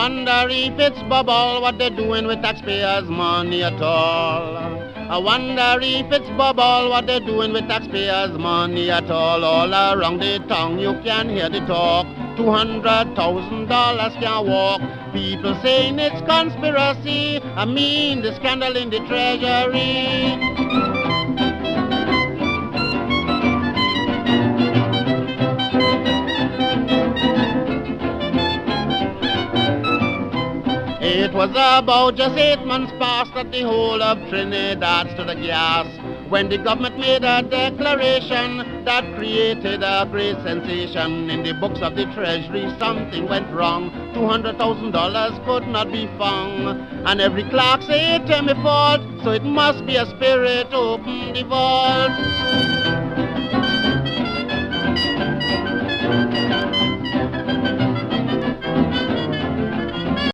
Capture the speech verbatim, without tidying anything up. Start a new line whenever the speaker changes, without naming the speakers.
wonder if it's bubble what they're doing with taxpayers' money at all. I wonder if it's bubble what they're doing with taxpayers' money at all. All around the town you can hear the talk. Two hundred thousand dollars can walk. People saying it's conspiracy. I mean the scandal in the treasury. It was about just eight months past that the whole of Trinidad stood aghast when the government made a declaration that created a great sensation. In the books of the treasury something went wrong. Two hundred thousand dollars could not be found. And every clerk said it ain't my fault, so it must be a spirit open the vault.